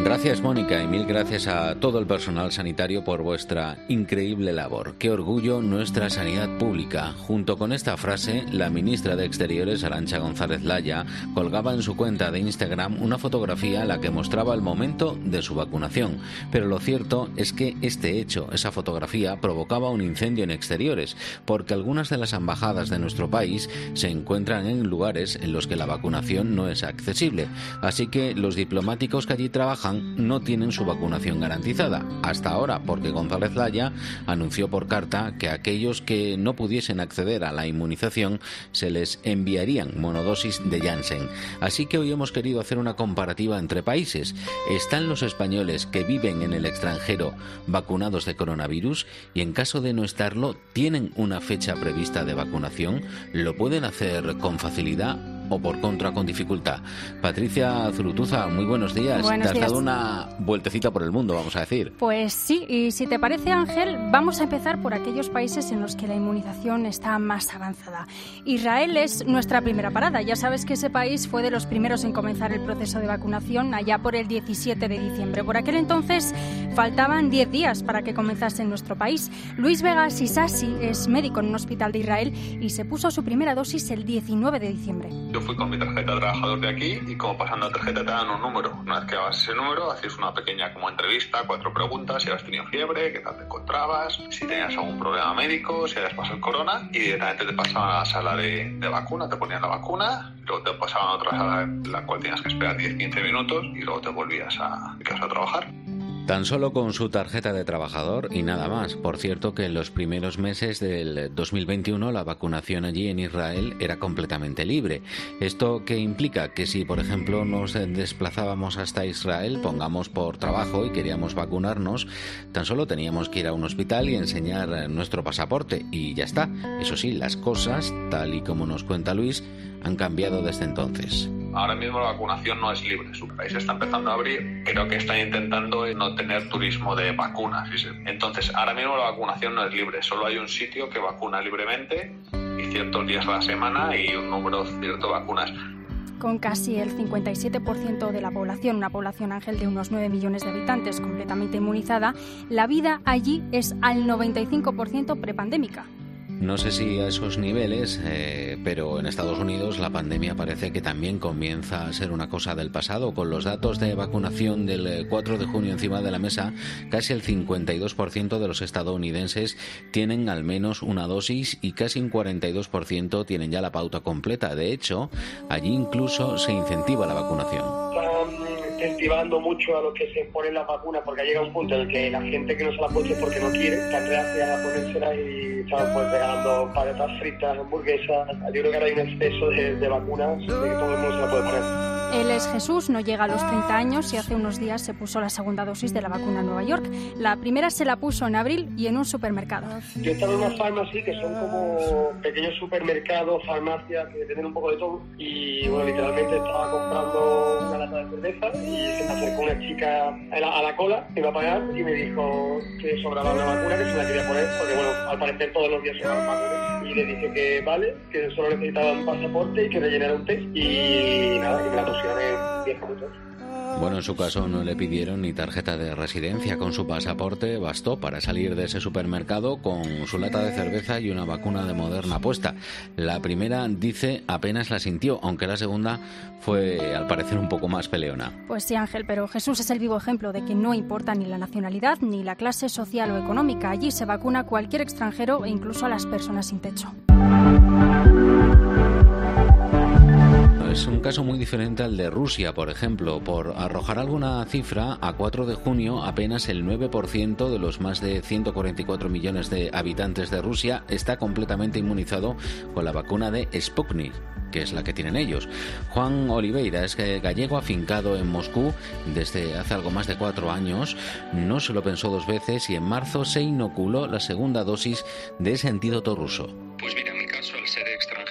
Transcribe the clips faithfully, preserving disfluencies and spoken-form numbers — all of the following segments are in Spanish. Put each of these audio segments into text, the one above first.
Gracias, Mónica, y mil gracias a todo el personal sanitario por vuestra increíble labor. Qué orgullo nuestra sanidad pública. Junto con esta frase, la ministra de Exteriores, Arantxa González Laya, colgaba en su cuenta de Instagram una fotografía en la que mostraba el momento de su vacunación. Pero lo cierto es que este hecho, esa fotografía, provocaba un incendio en Exteriores, porque algunas de las embajadas de nuestro país se encuentran en lugares en los que la vacunación no es accesible. Así que los diplomáticos que allí trabajan no tienen su vacunación garantizada, hasta ahora, porque González Laya anunció por carta que a aquellos que no pudiesen acceder a la inmunización se les enviarían monodosis de Janssen. Así que hoy hemos querido hacer una comparativa entre países. ¿Están los españoles que viven en el extranjero vacunados de coronavirus? Y en caso de no estarlo, ¿tienen una fecha prevista de vacunación? ¿Lo pueden hacer con facilidad o por contra con dificultad? Patricia Zurutuza, muy buenos días. Buenos Te has días. dado una vueltecita por el mundo, vamos a decir. Pues sí, y si te parece, Ángel, vamos a empezar por aquellos países en los que la inmunización está más avanzada. Israel es nuestra primera parada. Ya sabes que ese país fue de los primeros en comenzar el proceso de vacunación allá por el diecisiete de diciembre. Por aquel entonces faltaban diez días para que comenzase en nuestro país. Luis Vega Sisasi es médico en un hospital de Israel y se puso su primera dosis el diecinueve de diciembre. Yo fui con mi tarjeta de trabajador de aquí y como pasando la tarjeta te dan un número. Una vez que dabas ese número, hacías una pequeña como entrevista, cuatro preguntas, si habías tenido fiebre, qué tal te encontrabas, si tenías algún problema médico, si habías pasado el corona, y directamente te pasaban a la sala de, de vacuna, te ponían la vacuna, y luego te pasaban a otra sala en la cual tenías que esperar diez a quince minutos y luego te volvías a, a casa a trabajar. Tan solo con su tarjeta de trabajador y nada más. Por cierto que en los primeros meses del dos mil veintiuno la vacunación allí en Israel era completamente libre. ¿Esto qué implica? Que si, por ejemplo, nos desplazábamos hasta Israel, pongamos por trabajo y queríamos vacunarnos, tan solo teníamos que ir a un hospital y enseñar nuestro pasaporte y ya está. Eso sí, las cosas, tal y como nos cuenta Luis, han cambiado desde entonces. Ahora mismo la vacunación no es libre. Su país está empezando a abrir. Creo que están intentando no tener turismo de vacunas. Entonces, ahora mismo la vacunación no es libre. Solo hay un sitio que vacuna libremente y ciertos días a la semana y un número cierto de vacunas. Con casi el cincuenta y siete por ciento de la población, una población, Ángel, de unos nueve millones de habitantes completamente inmunizada, la vida allí es al noventa y cinco por ciento prepandémica. No sé si a esos niveles, eh, pero en Estados Unidos la pandemia parece que también comienza a ser una cosa del pasado. Con los datos de vacunación del cuatro de junio encima de la mesa, casi el cincuenta y dos por ciento de los estadounidenses tienen al menos una dosis y casi un cuarenta y dos por ciento tienen ya la pauta completa. De hecho, allí incluso se incentiva la vacunación. Incentivando mucho a los que se ponen las vacunas, porque llega un punto en el que la gente que no se la pone porque no quiere, están reacia a ponérsela y están pues regalando patatas fritas, hamburguesas. Yo creo que ahora hay un exceso de, de vacunas de que todo el mundo se la puede poner. Él es Jesús, no llega a los treinta años y hace unos días se puso la segunda dosis de la vacuna en Nueva York. La primera se la puso en abril y en un supermercado. Yo he estado en unas farmacias que son como pequeños supermercados, farmacias que tienen un poco de todo. Y bueno, literalmente estaba comprando una lata de cerveza y se me acercó una chica a la, a la cola, me iba a pagar y me dijo que sobraba una vacuna que se la quería poner, porque bueno, al parecer todos los días se van vacunas. Y le dije que vale, que solo necesitaba un pasaporte y que rellenara un test. Y nada, que me la pusieron en diez minutos. Bueno, en su caso no le pidieron ni tarjeta de residencia. Con su pasaporte bastó para salir de ese supermercado con su lata de cerveza y una vacuna de Moderna puesta. La primera, dice, apenas la sintió, aunque la segunda fue, al parecer, un poco más peleona. Pues sí, Ángel, pero Jesús es el vivo ejemplo de que no importa ni la nacionalidad ni la clase social o económica. Allí se vacuna a cualquier extranjero e incluso a las personas sin techo. Es un caso muy diferente al de Rusia, por ejemplo. Por arrojar alguna cifra, a cuatro de junio apenas el nueve por ciento de los más de ciento cuarenta y cuatro millones de habitantes de Rusia está completamente inmunizado con la vacuna de Sputnik, que es la que tienen ellos. Juan Oliveira es gallego afincado en Moscú desde hace algo más de cuatro años. No se lo pensó dos veces y en marzo se inoculó la segunda dosis de ese antídoto ruso. Pues mira, en mi caso, al ser extranjero, sí es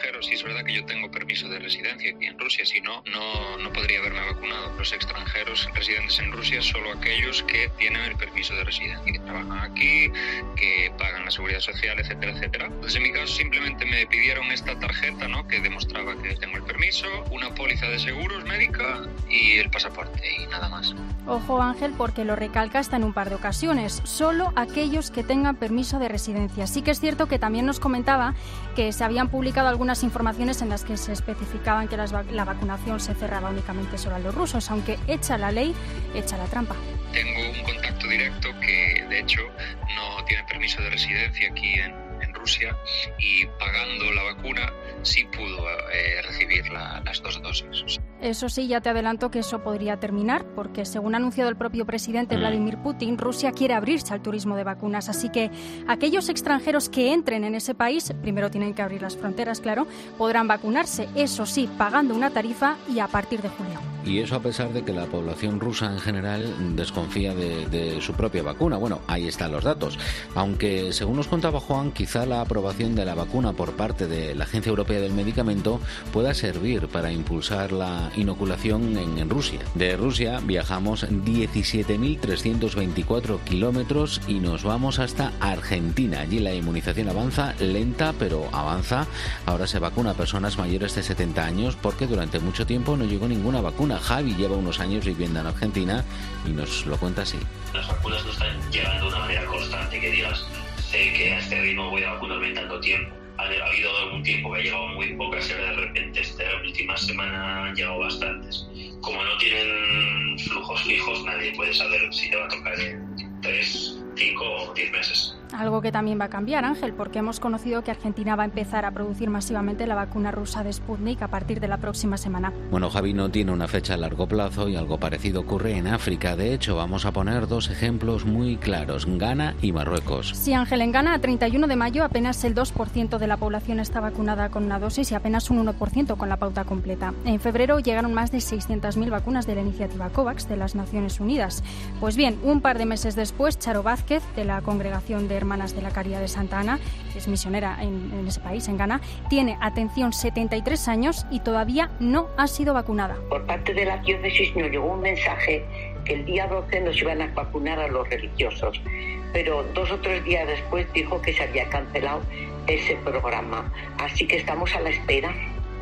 verdad que yo tengo permiso de residencia aquí en Rusia, si no, no, no podría haberme vacunado. Los extranjeros residentes en Rusia, solo aquellos que tienen el permiso de residencia, que trabajan aquí, que pagan la seguridad social, etcétera, etcétera. Entonces, en mi caso, simplemente me pidieron esta tarjeta, ¿no?, que demostraba que tengo el permiso, una póliza de seguros médica y el pasaporte, y nada más. Ojo, Ángel, porque lo recalca hasta en un par de ocasiones. Solo aquellos que tengan permiso de residencia. Sí que es cierto que también nos comentaba que se habían publicado algunas informaciones en las que se especificaban que las, la vacunación se cerraba únicamente solo a los rusos, aunque hecha la ley, hecha la trampa. Tengo un contacto directo que, de hecho, no tiene permiso de residencia aquí en, en Rusia, y pagando la vacuna sí pudo eh, recibir la, las dos dosis. Eso sí, ya te adelanto que eso podría terminar, porque según ha anunciado el propio presidente Vladimir Putin, Rusia quiere abrirse al turismo de vacunas. Así que aquellos extranjeros que entren en ese país, primero tienen que abrir las fronteras, claro, podrán vacunarse, eso sí, pagando una tarifa y a partir de julio. Y eso a pesar de que la población rusa en general desconfía de, de su propia vacuna. Bueno, ahí están los datos. Aunque, según nos contaba Juan, quizá la aprobación de la vacuna por parte de la Agencia Europea del Medicamento pueda servir para impulsar la inoculación en, en Rusia. De Rusia viajamos diecisiete mil trescientos veinticuatro kilómetros y nos vamos hasta Argentina. Allí la inmunización avanza, lenta, pero avanza. Ahora se vacuna a personas mayores de setenta años porque durante mucho tiempo no llegó ninguna vacuna. Javi lleva unos años viviendo en Argentina y nos lo cuenta así. Las vacunas no están llegando de una manera constante, que digas, sé que a este ritmo voy a vacunarme en tanto tiempo. Ha habido algún tiempo que ha llegado muy pocas y de repente esta última semana han llegado bastantes. Como no tienen flujos fijos, nadie puede saber si te va a tocar en tres, cinco o diez meses. Algo que también va a cambiar, Ángel, porque hemos conocido que Argentina va a empezar a producir masivamente la vacuna rusa de Sputnik a partir de la próxima semana. Bueno, Javi, no tiene una fecha a largo plazo y algo parecido ocurre en África. De hecho, vamos a poner dos ejemplos muy claros, Ghana y Marruecos. Sí, Ángel, en Ghana a treinta y uno de mayo apenas el dos por ciento de la población está vacunada con una dosis y apenas un uno por ciento con la pauta completa. En febrero llegaron más de seiscientas mil vacunas de la iniciativa COVAX de las Naciones Unidas. Pues bien, un par de meses después, Charo Vázquez, de la Congregación de Hermanas de la Caridad de Santa Ana, que es misionera en, en ese país, en Ghana, tiene, atención, setenta y tres años y todavía no ha sido vacunada. Por parte de la diócesis nos llegó un mensaje que el día doce nos iban a vacunar a los religiosos, pero dos o tres días después dijo que se había cancelado ese programa, así que estamos a la espera.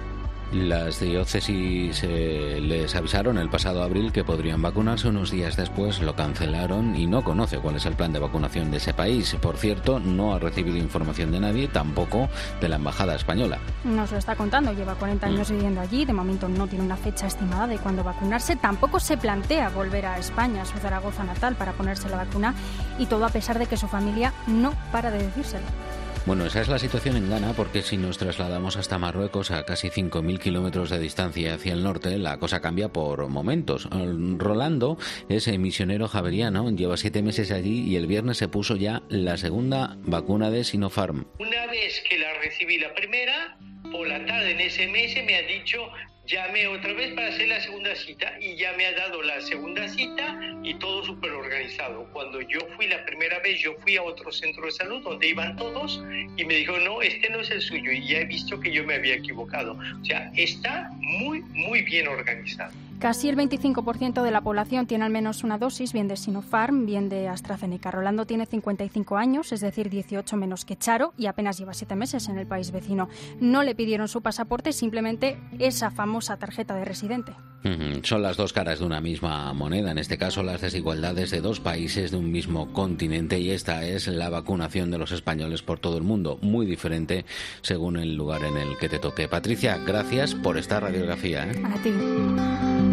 Las diócesis eh, les avisaron el pasado abril que podrían vacunarse, unos días después lo cancelaron y no conoce cuál es el plan de vacunación de ese país. Por cierto, no ha recibido información de nadie, tampoco de la Embajada Española. Nos lo está contando, lleva cuarenta años viviendo allí, de momento no tiene una fecha estimada de cuándo vacunarse, tampoco se plantea volver a España, a su Zaragoza natal, para ponerse la vacuna, y todo a pesar de que su familia no para de decírselo. Bueno, esa es la situación en Ghana, porque si nos trasladamos hasta Marruecos, a casi cinco mil kilómetros de distancia hacia el norte, la cosa cambia por momentos. Rolando es misionero javeriano, lleva siete meses allí y el viernes se puso ya la segunda vacuna de Sinopharm. Una vez que la recibí la primera, por la tarde en ese mes me ha dicho, llame otra vez para hacer la segunda cita, y ya me ha dado la segunda cita y todo súper organizado. Cuando yo fui la primera vez, yo fui a otro centro de salud donde iban todos y me dijo, no, este no es el suyo, y ya he visto que yo me había equivocado. O sea, está muy, muy bien organizado. Casi el veinticinco por ciento de la población tiene al menos una dosis, bien de Sinopharm, bien de AstraZeneca. Rolando tiene cincuenta y cinco años, es decir, dieciocho menos que Charo, y apenas lleva siete meses en el país vecino. No le pidieron su pasaporte, simplemente esa famosa tarjeta de residente. Mm-hmm. Son las dos caras de una misma moneda, en este caso las desigualdades de dos países de un mismo continente, y esta es la vacunación de los españoles por todo el mundo, muy diferente según el lugar en el que te toque. Patricia, gracias por esta radiografía, ¿eh? A ti.